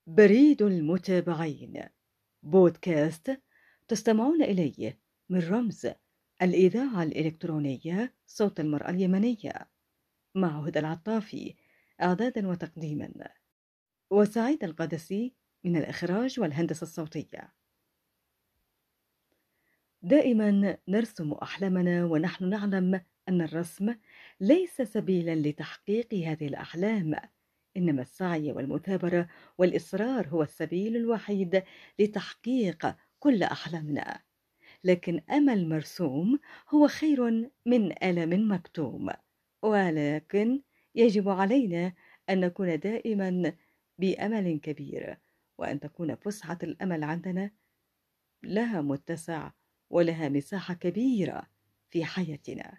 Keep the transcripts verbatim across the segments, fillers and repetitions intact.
بريد المتابعين بودكاست تستمعون إليه من رمز الإذاعة الإلكترونية صوت المرأة اليمنية، مع هدى العطافي إعدادا وتقديما، وسعيد القدسي من الإخراج والهندسة الصوتية. دائما نرسم أحلامنا ونحن نعلم أن الرسم ليس سبيلا لتحقيق هذه الأحلام، إنما السعي والمثابرة والإصرار هو السبيل الوحيد لتحقيق كل أحلامنا. لكن أمل مرسوم هو خير من ألم مكتوم، ولكن يجب علينا أن نكون دائما بأمل كبير، وأن تكون فسحة الأمل عندنا لها متسع ولها مساحة كبيرة في حياتنا.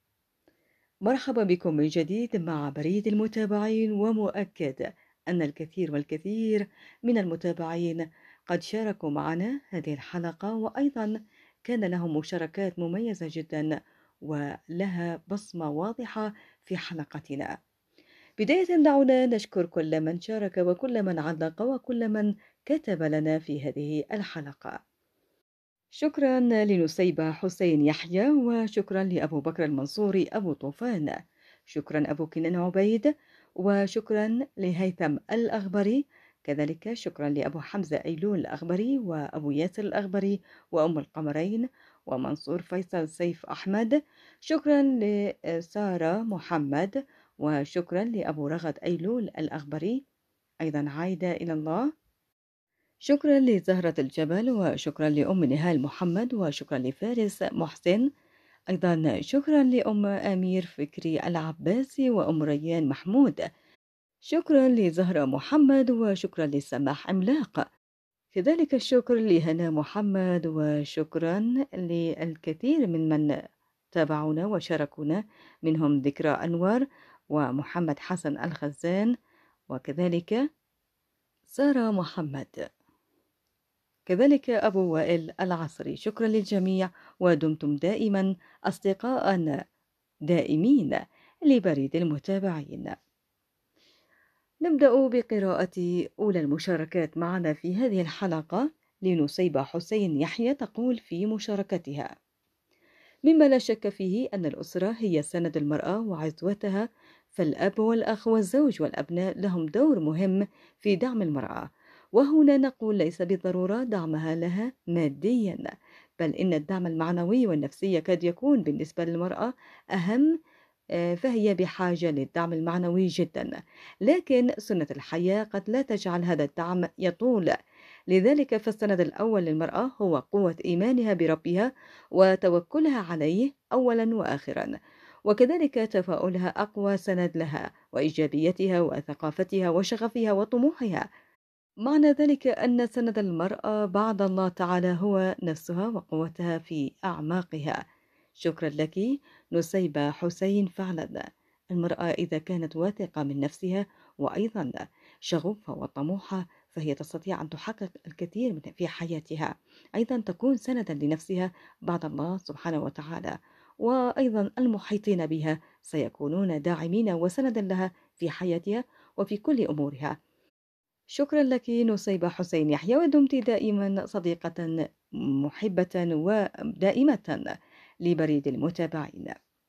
مرحبا بكم من جديد مع بريد المتابعين، ومؤكد أن الكثير والكثير من المتابعين قد شاركوا معنا هذه الحلقة، وأيضا كان لهم مشاركات مميزة جدا ولها بصمة واضحة في حلقتنا. بداية دعونا نشكر كل من شارك وكل من علق وكل من كتب لنا في هذه الحلقة. شكرا لنسيبة حسين يحيى، وشكرا لأبو بكر المنصوري أبو طوفان، شكرا أبو كنان عبيد، وشكرا لهيثم الأغبري، كذلك شكرا لأبو حمزة أيلول الأغبري وأبو ياسر الأغبري وأم القمرين ومنصور فيصل سيف أحمد، شكرا لسارة محمد، وشكرا لأبو رغد أيلول الأغبري، أيضا عايدة إلى الله، شكرا لزهرة الجبل، وشكرا لأم نهال محمد، وشكرا لفارس محسن، أيضا شكرا لأم أمير فكري العباسي وأم ريان محمود، شكرا لزهرة محمد، وشكرا لسماح عملاق، كذلك الشكر لهنا محمد، وشكرا للكثير من من تابعونا وشاركونا، منهم ذكرى أنور ومحمد حسن الخزان، وكذلك سارة محمد، كذلك أبو وائل العصري. شكرا للجميع، ودمتم دائما أصدقاء دائمين لبريد المتابعين. نبدأ بقراءة أولى المشاركات معنا في هذه الحلقة لنسيبة حسين يحيى، تقول في مشاركتها: مما لا شك فيه أن الأسرة هي سند المرأة وعزوتها، فالأب والأخ والزوج والأبناء لهم دور مهم في دعم المرأة، وهنا نقول ليس بالضرورة دعمها لها ماديا، بل إن الدعم المعنوي والنفسي قد يكون بالنسبة للمرأة أهم، فهي بحاجة للدعم المعنوي جدا، لكن سنة الحياة قد لا تجعل هذا الدعم يطول، لذلك فالسند الأول للمرأة هو قوة إيمانها بربها وتوكلها عليه أولا وآخرا، وكذلك تفاؤلها أقوى سند لها، وإيجابيتها وثقافتها وشغفها وطموحها. معنى ذلك أن سند المرأة بعد الله تعالى هو نفسها وقوتها في أعماقها. شكرا لك نسيبة حسين. فعلا المرأة إذا كانت واثقة من نفسها وأيضا شغوفة وطموحة فهي تستطيع أن تحقق الكثير في حياتها، أيضا تكون سندا لنفسها بعد الله سبحانه وتعالى، وأيضا المحيطين بها سيكونون داعمين وسندا لها في حياتها وفي كل أمورها. شكرا لك نسيبة حسين يحيى، ودمت دائما صديقة محبة ودائمة لبريد المتابعين.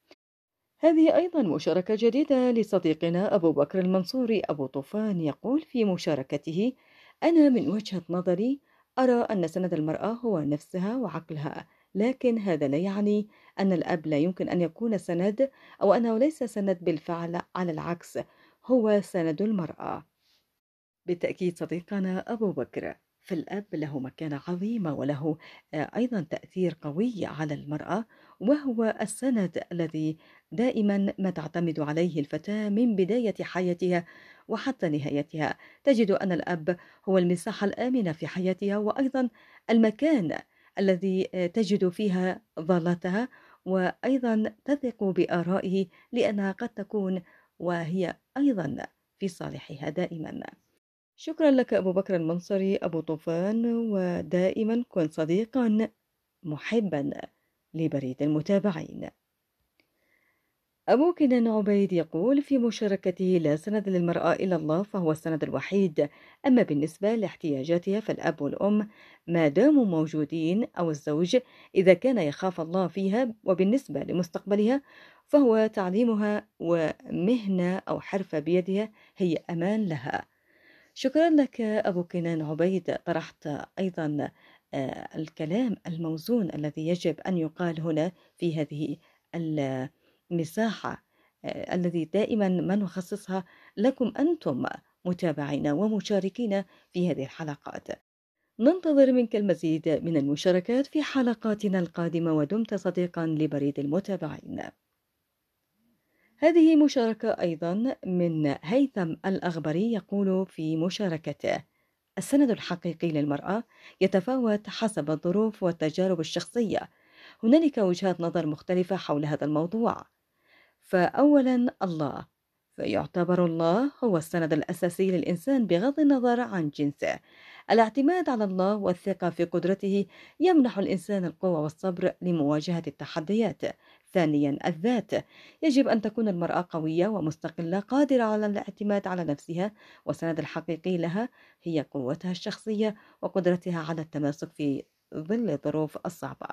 هذه أيضا مشاركة جديدة لصديقنا أبو بكر المنصوري أبو طوفان، يقول في مشاركته: أنا من وجهة نظري أرى أن سند المرأة هو نفسها وعقلها، لكن هذا لا يعني أن الأب لا يمكن أن يكون سند، أو أنه ليس سند بالفعل، على العكس هو سند المرأة. بالتأكيد صديقنا أبو بكر، فالأب له مكانة عظيمة وله أيضا تأثير قوي على المرأة، وهو السند الذي دائما ما تعتمد عليه الفتاة من بداية حياتها وحتى نهايتها. تجد أن الأب هو المساحة الآمنة في حياتها، وأيضا المكان الذي تجد فيها ظلتها، وأيضا تثق بآرائه لأنها قد تكون وهي أيضا في صالحها دائما. شكرا لك أبو بكر المنصري أبو طوفان، ودائما كن صديقا محبا لبريد المتابعين. أبو كنان عبيد يقول في مشاركته: لا سند للمرأة إلا الله، فهو السند الوحيد. أما بالنسبة لاحتياجاتها فالأب والأم ما داموا موجودين، أو الزوج إذا كان يخاف الله فيها. وبالنسبة لمستقبلها فهو تعليمها ومهنة أو حرفة بيدها هي أمان لها. شكرا لك أبو كنان عبيد، طرحت أيضا آه، الكلام الموزون الذي يجب أن يقال هنا في هذه المساحة، آه، الذي دائما ما نخصصها لكم أنتم متابعين ومشاركين في هذه الحلقات. ننتظر منك المزيد من المشاركات في حلقاتنا القادمة، ودمت صديقا لبريد المتابعين. هذه مشاركة أيضا من هيثم الأغبري، يقول في مشاركته: السند الحقيقي للمرأة يتفاوت حسب الظروف والتجارب الشخصية. هنالك وجهات نظر مختلفة حول هذا الموضوع. فأولا الله، فيعتبر الله هو السند الأساسي للإنسان بغض النظر عن جنسه. الاعتماد على الله والثقة في قدرته يمنح الإنسان القوة والصبر لمواجهة التحديات. ثانيا الذات، يجب أن تكون المرأة قوية ومستقلة قادرة على الاعتماد على نفسها، والسند الحقيقي لها هي قوتها الشخصية وقدرتها على التماسك في ظل الظروف الصعبة.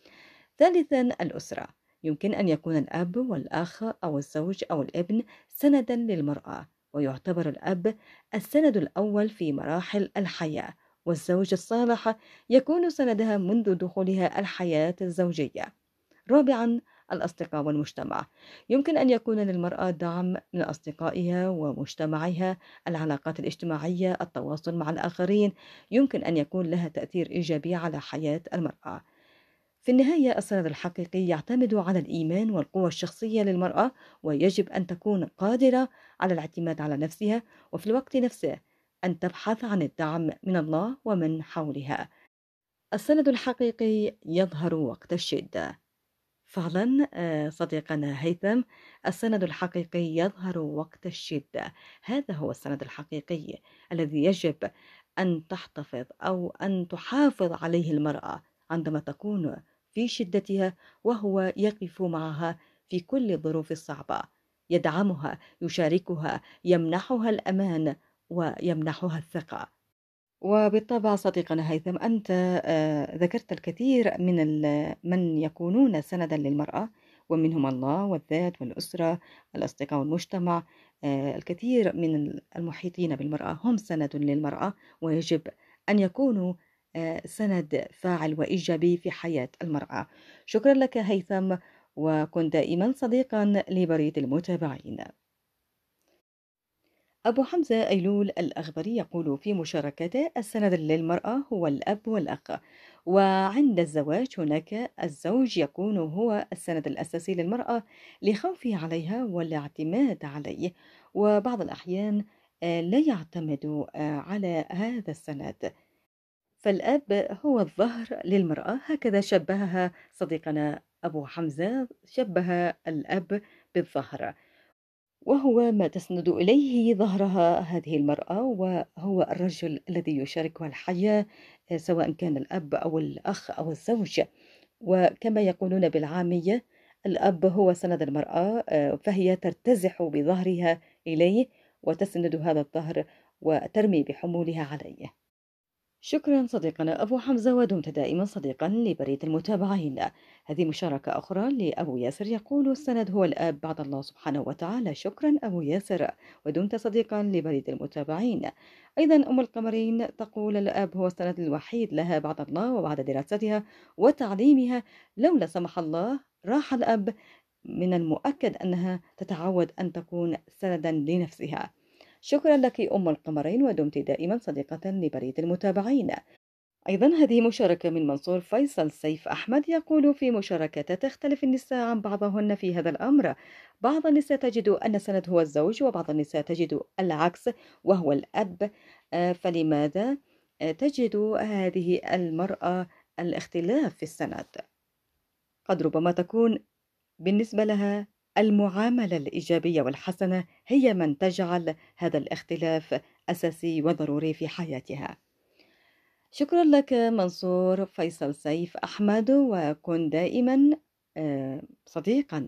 ثالثا الأسرة، يمكن أن يكون الأب والأخ أو الزوج أو الابن سندا للمرأة، ويعتبر الأب السند الأول في مراحل الحياة، والزوج الصالح يكون سندها منذ دخولها الحياة الزوجية. رابعا الأصدقاء والمجتمع، يمكن أن يكون للمرأة دعم من أصدقائها ومجتمعها. العلاقات الاجتماعية، التواصل مع الآخرين، يمكن أن يكون لها تأثير إيجابي على حياة المرأة. في النهاية السند الحقيقي يعتمد على الإيمان والقوة الشخصية للمرأة، ويجب أن تكون قادرة على الاعتماد على نفسها، وفي الوقت نفسه أن تبحث عن الدعم من الله ومن حولها. السند الحقيقي يظهر وقت الشدة. فعلا آه، صديقنا هيثم، السند الحقيقي يظهر وقت الشدة. هذا هو السند الحقيقي الذي يجب أن تحتفظ أو أن تحافظ عليه المرأة عندما تكون في شدتها، وهو يقف معها في كل الظروف الصعبة، يدعمها، يشاركها، يمنحها الأمان ويمنحها الثقة. وبالطبع صديقنا هيثم، أنت آه، ذكرت الكثير من ال- من يكونون سندا للمرأة، ومنهم الله والذات والأسرة، الأصدقاء والمجتمع. آه، الكثير من المحيطين بالمرأة هم سند للمرأة، ويجب أن يكونوا آه، سند فاعل وإيجابي في حياة المرأة. شكرا لك هيثم، وكن دائما صديقا لبريد المتابعين. أبو حمزة أيلول الأغبري يقول في مشاركته: السند للمرأة هو الأب والأخ، وعند الزواج هناك الزوج يكون هو السند الأساسي للمرأة لخوفه عليها والاعتماد عليه، وبعض الأحيان آه، لا يعتمد آه، على هذا السند. فالأب هو الظهر للمرأة، هكذا شبهها صديقنا أبو حمزة، شبه الأب بالظهر، وهو ما تسند إليه ظهرها هذه المرأة، وهو الرجل الذي يشاركها الحياة، آه، سواء كان الأب أو الأخ أو الزوج. وكما يقولون بالعامية: الأب هو سند المرأة، آه، فهي ترتزح بظهرها إليه وتسند هذا الظهر وترمي بحمولها عليه. شكرا صديقنا أبو حمزة، ودمت دائما صديقا لبريد المتابعين. هذه مشاركة أخرى لأبو ياسر، يقول: السند هو الآب بعد الله سبحانه وتعالى. شكرا أبو ياسر، ودمت صديقا لبريد المتابعين. أيضا أم القمرين تقول: الآب هو السند الوحيد لها بعد الله وبعد دراستها وتعليمها. لولا سمح الله راح الأب، من المؤكد أنها تتعود أن تكون سندا لنفسها. شكرا لك أم القمرين، ودمت دائما صديقة لبريد المتابعين. أيضا هذه مشاركة من منصور فيصل سيف أحمد، يقول في مشاركته: تختلف النساء عن بعضهن في هذا الأمر. بعض النساء تجد أن السند هو الزوج، وبعض النساء تجد العكس وهو الأب. آه، فلماذا آه، تجد هذه المرأة الاختلاف في السند؟ قد ربما تكون بالنسبة لها المعاملة الإيجابية والحسنة هي من تجعل هذا الاختلاف أساسي وضروري في حياتها. شكرا لك منصور فيصل سيف أحمد، وكن دائما آه، صديقا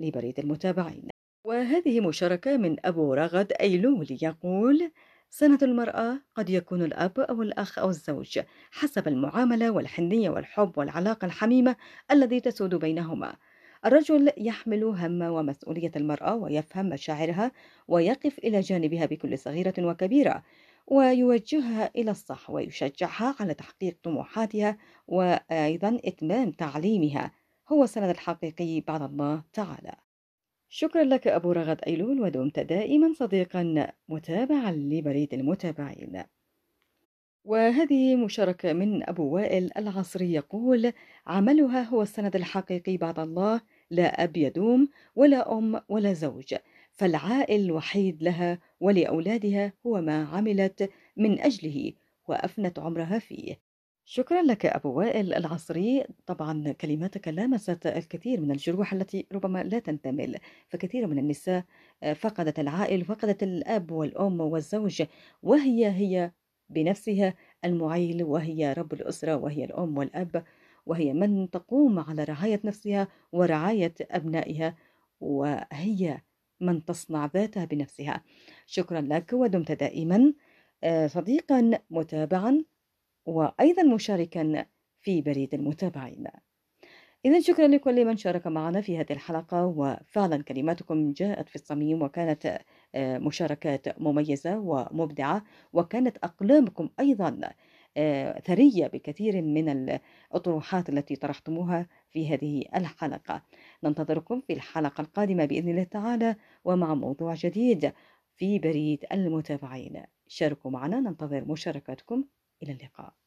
لبريد المتابعين. وهذه مشاركة من أبو رغد أيلول يقول: سنة المرأة قد يكون الأب أو الأخ أو الزوج حسب المعاملة والحنية والحب والعلاقة الحميمة الذي تسود بينهما. الرجل يحمل هم ومسؤولية المرأة ويفهم مشاعرها ويقف إلى جانبها بكل صغيرة وكبيرة، ويوجهها إلى الصح ويشجعها على تحقيق طموحاتها وأيضا إتمام تعليمها. هو السند الحقيقي بعد الله تعالى. شكرا لك أبو رغد أيلول، ودمت دائما صديقا متابعا لبريد المتابعين. وهذه مشاركة من أبو وائل العصري يقول: عملها هو السند الحقيقي بعد الله، لا أب يدوم ولا أم ولا زوج، فالعائل الوحيد لها ولأولادها هو ما عملت من أجله وأفنت عمرها فيه. شكرا لك أبو وائل العصري. طبعا كلماتك لامست الكثير من الجروح التي ربما لا تنتمل، فكثير من النساء آه، فقدت العائل، فقدت الأب والأم والزوج، وهي هي بنفسها المعيل، وهي رب الأسرة، وهي الأم والأب، وهي من تقوم على رعاية نفسها ورعاية أبنائها، وهي من تصنع ذاتها بنفسها. شكرا لك، ودمت دائما آه، صديقا متابعا وأيضا مشاركا في بريد المتابعين. إذا شكرا لكل من شارك معنا في هذه الحلقة، وفعلا كلماتكم جاءت في الصميم، وكانت آه، مشاركات مميزة ومبدعة، وكانت أقلامكم أيضا آه، ثرية بكثير من الأطروحات التي طرحتموها في هذه الحلقة. ننتظركم في الحلقة القادمة بإذن الله تعالى، ومع موضوع جديد في بريد المتابعين. شاركوا معنا، ننتظر مشاركاتكم. إلى اللقاء.